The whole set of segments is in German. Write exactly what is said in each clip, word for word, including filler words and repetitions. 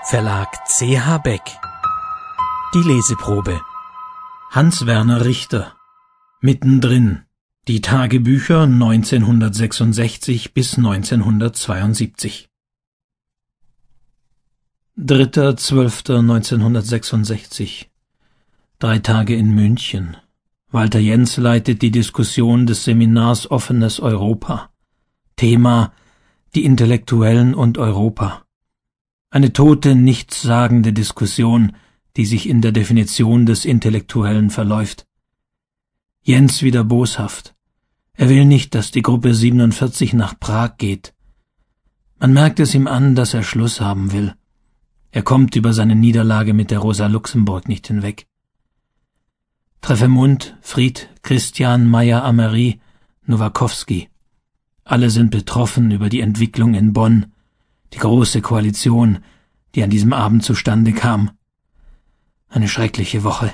Verlag C H Beck. Die Leseprobe. Hans-Werner Richter. Mittendrin. Die Tagebücher neunzehnhundertsechsundsechzig bis neunzehnhundertzweiundsiebzig. dritter zwölfter neunzehnhundertsechsundsechzig. Drei Tage in München. Walter Jens leitet die Diskussion des Seminars Offenes Europa. Thema: Die Intellektuellen und Europa. Eine tote, nichtssagende Diskussion, die sich in der Definition des Intellektuellen verläuft. Jens wieder boshaft. Er will nicht, dass die Gruppe siebenundvierzig nach Prag geht. Man merkt es ihm an, dass er Schluss haben will. Er kommt über seine Niederlage mit der Rosa Luxemburg nicht hinweg. Treffemund, Fried, Christian, Meyer-Amery, Nowakowski. Alle sind betroffen über die Entwicklung in Bonn, die große Koalition, die an diesem Abend zustande kam. Eine schreckliche Woche.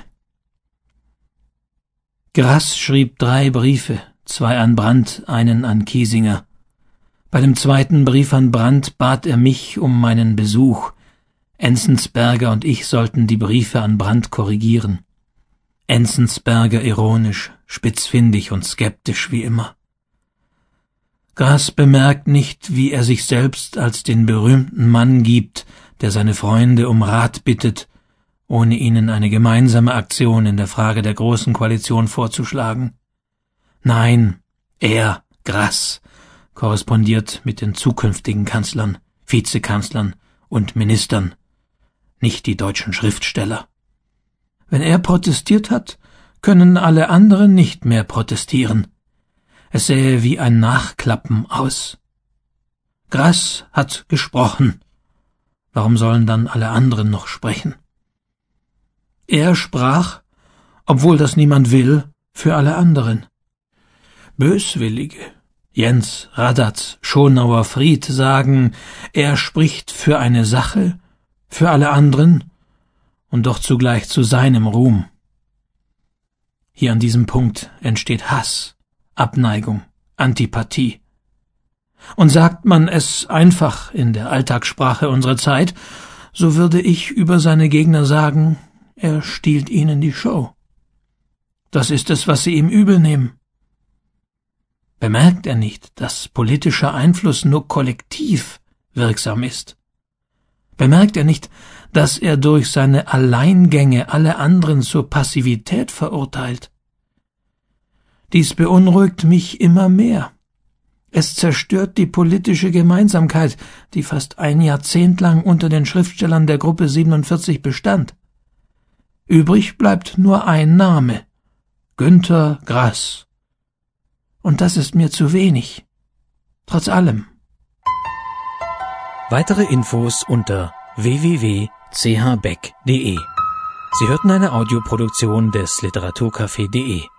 Grass schrieb drei Briefe, zwei an Brandt, einen an Kiesinger. Bei dem zweiten Brief an Brandt bat er mich um meinen Besuch. Enzensberger und ich sollten die Briefe an Brandt korrigieren. Enzensberger ironisch, spitzfindig und skeptisch wie immer. Grass bemerkt nicht, wie er sich selbst als den berühmten Mann gibt, der seine Freunde um Rat bittet, ohne ihnen eine gemeinsame Aktion in der Frage der Großen Koalition vorzuschlagen. Nein, er, Grass, korrespondiert mit den zukünftigen Kanzlern, Vizekanzlern und Ministern, nicht die deutschen Schriftsteller. Wenn er protestiert hat, können alle anderen nicht mehr protestieren. Es sähe wie ein Nachklappen aus. Grass hat gesprochen. Warum sollen dann alle anderen noch sprechen? Er sprach, obwohl das niemand will, für alle anderen. Böswillige, Jens, Radatz, Schonauer, Fried sagen, er spricht für eine Sache, für alle anderen und doch zugleich zu seinem Ruhm. Hier an diesem Punkt entsteht Hass, Abneigung, Antipathie. Und sagt man es einfach in der Alltagssprache unserer Zeit, so würde ich über seine Gegner sagen, er stiehlt ihnen die Show. Das ist es, was sie ihm übel nehmen. Bemerkt er nicht, dass politischer Einfluss nur kollektiv wirksam ist? Bemerkt er nicht, dass er durch seine Alleingänge alle anderen zur Passivität verurteilt? Dies beunruhigt mich immer mehr. Es zerstört die politische Gemeinsamkeit, die fast ein Jahrzehnt lang unter den Schriftstellern der Gruppe siebenundvierzig bestand. Übrig bleibt nur ein Name: Günter Grass. Und das ist mir zu wenig. Trotz allem. Weitere Infos unter w w w punkt c h beck punkt d e. Sie hörten eine Audioproduktion des Literaturcafé punkt de.